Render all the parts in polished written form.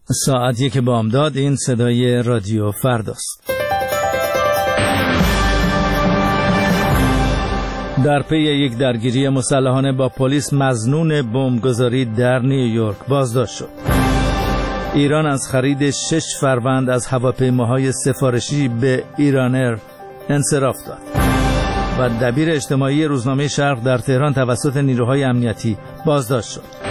ساعت 1 بامداد. این صدای رادیو فرداست. در پی یک درگیری مسلحانه با پلیس مظنون بمبگذاری در نیویورک بازداشت شد. ایران از خرید 6 فروند از هواپیماهای سفارشی به ایرانر انصراف داد و دبیر اجتماعی روزنامه شرق در تهران توسط نیروهای امنیتی بازداشت شد.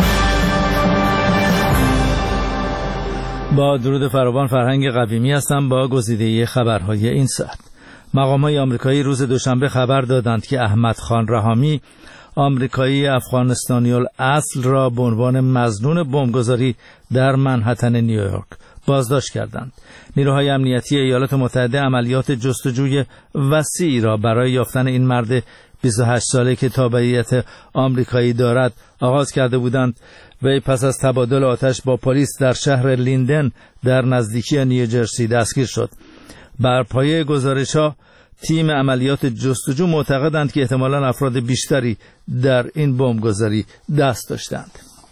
با درود فراوان، فرهنگ قویمی هستم با گزیده خبرهای این ساعت. مقام‌های آمریکایی روز دوشنبه خبر دادند که احمد خان رحامی، آمریکایی افغانستانی الاصل را به عنوان مظنون بمبگذاری در منهتن نیویورک بازداشت کردند. نیروهای امنیتی ایالات متحده عملیات جستجوی وسیعی را برای یافتن این مرد 28 ساله که تابعیت آمریکایی دارد آغاز کرده بودند. وی پس از تبادل آتش با پلیس در شهر لیندن در نزدیکی نیوجرسی دستگیر شد. بر پایه گزارش‌ها تیم عملیات جستجو معتقدند که احتمالاً افراد بیشتری در این بمبگذاری دست داشتند.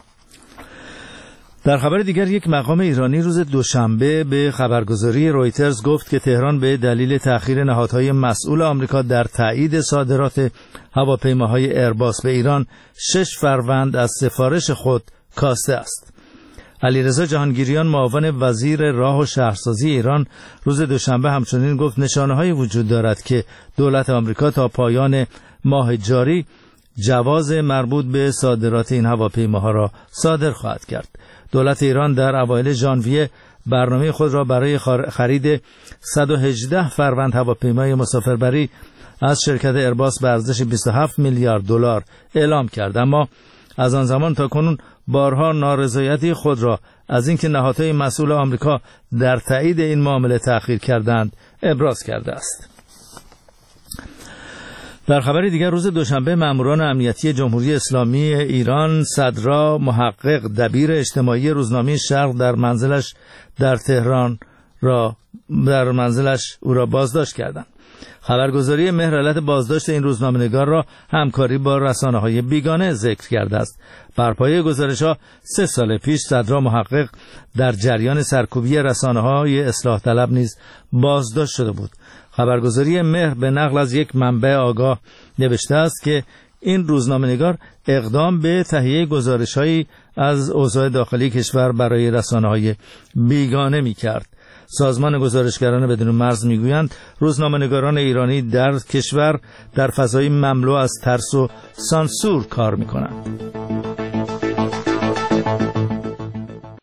در خبر دیگر، یک مقام ایرانی روز دوشنبه به خبرگزاری رویترز گفت که تهران به دلیل تأخیر نهادهای مسئول آمریکا در تایید صادرات هواپیماهای ایرباس به ایران 6 فروند از سفارش خود کاسته است. علیرضا جهانگیریان، معاون وزیر راه و شهرسازی ایران، روز دوشنبه همچنین گفت نشانه‌هایی وجود دارد که دولت آمریکا تا پایان ماه جاری جواز مربوط به صادرات این هواپیماها را صادر خواهد کرد. دولت ایران در اوایل ژانویه برنامه خود را برای خرید 118 فروند هواپیمای مسافربری از شرکت ایرباس به ارزش 27 میلیارد دلار اعلام کرد، اما از آن زمان تا کنون بارها نارضایتی خود را از اینکه نهادهای مسئول آمریکا در تایید این معامله تأخیر کردند ابراز کرده است. در خبر دیگر، روز دوشنبه ماموران امنیتی جمهوری اسلامی ایران صدرا محقق، دبیر اجتماعی روزنامه شرق در منزلش در تهران او را بازداشت کردند. خبرگزاری مهر علت بازداشت این روزنامه‌نگار را همکاری با رسانه‌های بیگانه ذکر کرده است. بر پایه گزارش‌ها 3 سال پیش صدرا محقق در جریان سرکوبی رسانه‌های اصلاح طلب نیز بازداشت شده بود. خبرگزاری مهر به نقل از یک منبع آگاه نوشته است که این روزنامه‌نگار اقدام به تهیه گزارش‌هایی از اوضاع داخلی کشور برای رسانه‌های بیگانه می‌کرد. سازمان گزارشگران بدون مرز میگویند روزنامه‌نگاران ایرانی در کشور در فضایی مملو از ترس و سانسور کار می‌کنند.